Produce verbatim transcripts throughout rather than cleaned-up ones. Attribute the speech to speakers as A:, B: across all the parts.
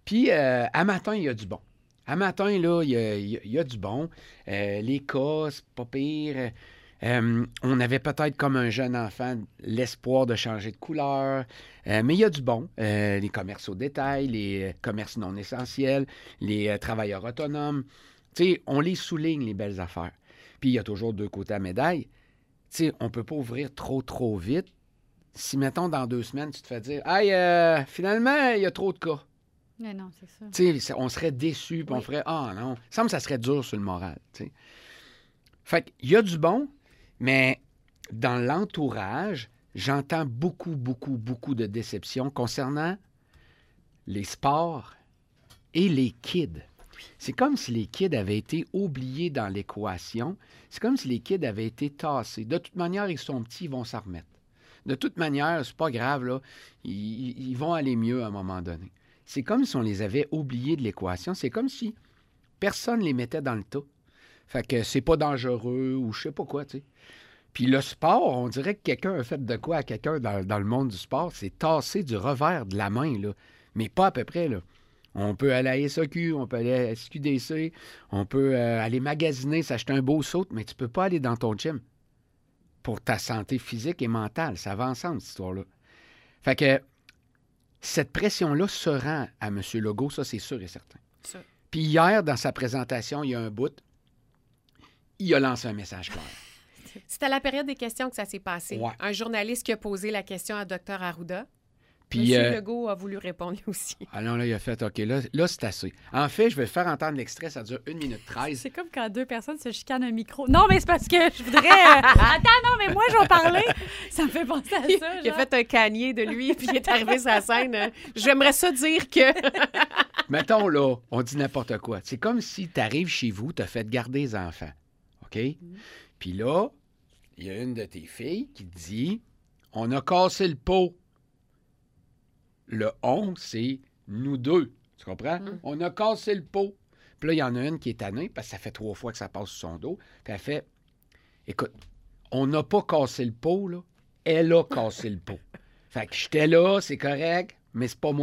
A: Puis, euh, à matin, il y a du bon. À matin, là, il y a, il y a, il y a du bon. Euh, les cas, c'est pas pire. Euh, on avait peut-être, comme un jeune enfant, l'espoir de changer de couleur. Euh, mais il y a du bon. Euh, les commerces au détail, les euh, commerces non essentiels, les euh, travailleurs autonomes. Tu sais, on les souligne, les belles affaires. Puis, il y a toujours deux côtés à la médaille. Tu sais, on ne peut pas ouvrir trop, trop vite. Si, mettons, dans deux semaines, tu te fais dire « Hey, euh, finalement, il y a trop de cas. »
B: Mais non, c'est ça.
A: Tu sais, on serait déçus, puis
B: Oui.
A: on ferait « Ah non. » Il me semble que ça serait dur sur le moral. Tu sais. Fait qu'il y a du bon, mais dans l'entourage, j'entends beaucoup, beaucoup, beaucoup de déceptions concernant les sports et les kids. C'est comme si les kids avaient été oubliés dans l'équation. C'est comme si les kids avaient été tassés. De toute manière, ils sont petits, ils vont s'en remettre. De toute manière, c'est pas grave, là. Ils, ils vont aller mieux à un moment donné. C'est comme si on les avait oubliés de l'équation. C'est comme si personne les mettait dans le tas. Fait que c'est pas dangereux ou je sais pas quoi, tu sais. Puis le sport, on dirait que quelqu'un a fait de quoi à quelqu'un dans, dans le monde du sport. C'est tasser du revers de la main, là. Mais pas à peu près, là. On peut aller à S A Q, on peut aller à S Q D C, on peut euh, aller magasiner, s'acheter un beau saut, mais tu peux pas aller dans ton gym pour ta santé physique et mentale. Ça va ensemble, cette histoire-là. Fait que cette pression-là se rend à M. Legault, ça, c'est sûr et certain.
B: Ça.
A: Puis hier, dans sa présentation, il y a un bout, il a lancé un message clair.
C: C'est à la période des questions que ça s'est passé.
A: Ouais.
C: Un journaliste qui a posé la question à Dr Arruda.
A: Puis,
C: Monsieur
A: euh,
C: Legault a voulu répondre lui aussi.
A: Ah non, là, il a fait, OK, là, là c'est assez. En fait, je vais faire entendre l'extrait, ça dure une minute treize.
B: C'est comme quand deux personnes se chicanent un micro. Non, mais c'est parce que je voudrais... euh, Attends, non, mais moi, je vais parler. Ça me fait penser à ça,
C: Il a
B: genre.
C: fait un canier de lui, puis il est arrivé sur la scène. euh, J'aimerais ça dire que...
A: Mettons, là, on dit n'importe quoi. C'est comme si tu arrives chez vous, tu as fait garder les enfants. OK? Puis là, il y a une de tes filles qui te dit « On a cassé le pot. » Le « on », c'est nous deux. Tu comprends?
C: Mm.
A: On a cassé le pot. Puis là, il y en a une qui est tannée parce que ça fait trois fois que ça passe sur son dos. Puis elle fait « Écoute, on n'a pas cassé le pot, là. Elle a cassé le pot. Fait que j'étais là, c'est correct, mais c'est pas moi. »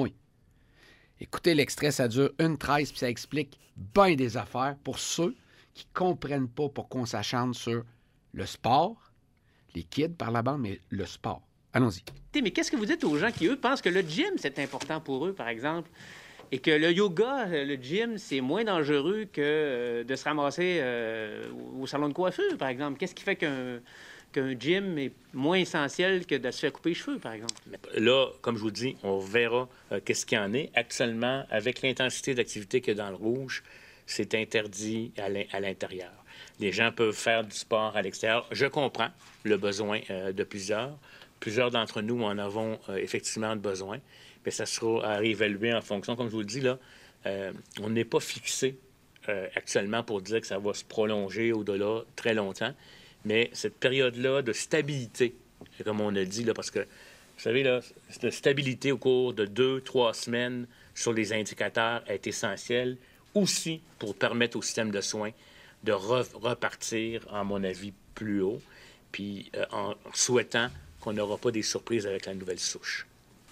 A: Écoutez l'extrait, ça dure une treize, puis ça explique bien des affaires pour ceux qui ne comprennent pas pourquoi on s'acharne sur le sport, les kids par la bande, mais le sport. Allons-y.
D: Mais qu'est-ce que vous dites aux gens qui, eux, pensent que le gym, c'est important pour eux, par exemple, et que le yoga, le gym, c'est moins dangereux que euh, de se ramasser euh, au salon de coiffure, par exemple? Qu'est-ce qui fait qu'un qu'un gym est moins essentiel que de se faire couper les cheveux, par exemple?
E: Là, comme je vous dis, on verra euh, qu'est-ce qu'il y en est. Actuellement, avec l'intensité d'activité qu'il y a dans le rouge, c'est interdit à l'in- à l'intérieur. Les gens peuvent faire du sport à l'extérieur. Je comprends le besoin euh, de plusieurs. Plusieurs d'entre nous en avons euh, effectivement besoin, mais ça sera à réévaluer en fonction. Comme je vous le dis, là, euh, on n'est pas fixé euh, actuellement pour dire que ça va se prolonger au-delà très longtemps, mais cette période-là de stabilité, comme on a dit, là, parce que, vous savez, là, cette stabilité au cours de deux, trois semaines sur les indicateurs est essentielle aussi pour permettre au système de soins de re- repartir, à mon avis, plus haut, puis euh, en souhaitant qu'on n'aura pas des surprises avec la nouvelle souche.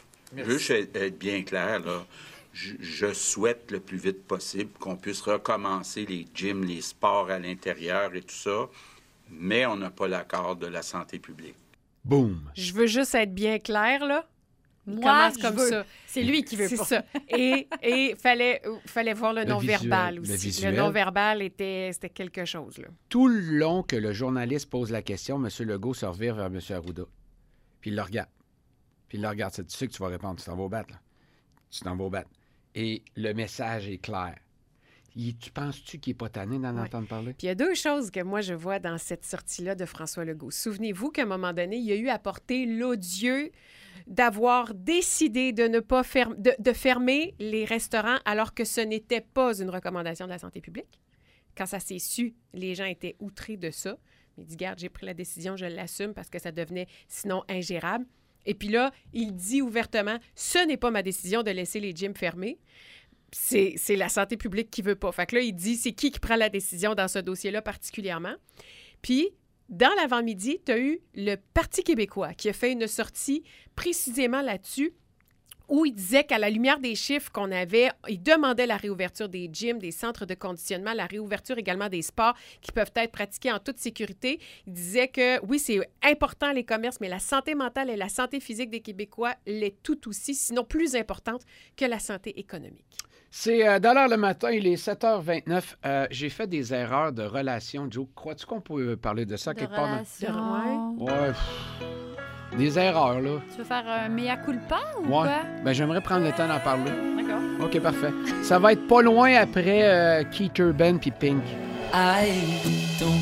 F: Juste être être bien clair, là, je, je souhaite le plus vite possible qu'on puisse recommencer les gyms, les sports à l'intérieur et tout ça, mais on n'a pas l'accord de la santé publique.
A: Boum!
C: Je veux juste être bien clair, là. Il
B: Moi,
C: commence
B: je
C: comme
B: veux.
C: ça.
B: C'est lui qui veut
C: C'est
B: pas.
C: ça. Et il fallait, fallait voir le,
A: Le
C: non-verbal
A: visuel, le
C: aussi.
A: visuel.
C: Le non-verbal était, c'était quelque chose, là.
A: Tout le long que le journaliste pose la question, M. Legault se revire vers M. Arruda. Puis il le regarde. Puis il le regarde. Tu sais que tu vas répondre. Tu t'en vas au battre, là. Tu t'en vas au battre. Et le message est clair. Il, tu penses-tu qu'il n'est pas tanné d'en
C: Ouais.
A: entendre parler?
C: Puis il y a deux choses que moi, je vois dans cette sortie-là de François Legault. Souvenez-vous qu'à un moment donné, il y a eu à porter l'odieux d'avoir décidé de ne pas fermer, de, de fermer les restaurants alors que ce n'était pas une recommandation de la santé publique. Quand ça s'est su, les gens étaient outrés de ça. Il dit, garde, j'ai pris la décision, je l'assume parce que ça devenait sinon ingérable. Et puis là, il dit ouvertement, ce n'est pas ma décision de laisser les gyms fermés. C'est, c'est la santé publique qui veut pas. Fait que là, il dit, c'est qui qui prend la décision dans ce dossier-là particulièrement. Puis, dans l'avant-midi, tu as eu le Parti québécois qui a fait une sortie précisément là-dessus où il disait qu'à la lumière des chiffres qu'on avait, il demandait la réouverture des gyms, des centres de conditionnement, la réouverture également des sports qui peuvent être pratiqués en toute sécurité. Il disait que oui, c'est important les commerces, mais la santé mentale et la santé physique des Québécois l'est tout aussi, sinon plus importante que la santé économique.
A: C'est euh, dans l'heure le matin, il est sept heures vingt-neuf. Euh, j'ai fait des erreurs de relation. Joe, crois-tu qu'on peut parler de ça
B: De
A: quelque part?
B: relation.
A: Dans... Ouais. pff, Des erreurs, là.
B: Tu veux faire un mea culpa ou
A: Ouais.
B: quoi?
A: Ben, j'aimerais prendre le temps d'en parler.
B: D'accord.
A: OK, parfait. Ça va être pas loin après euh, Keith Urban puis Pink.
G: I don't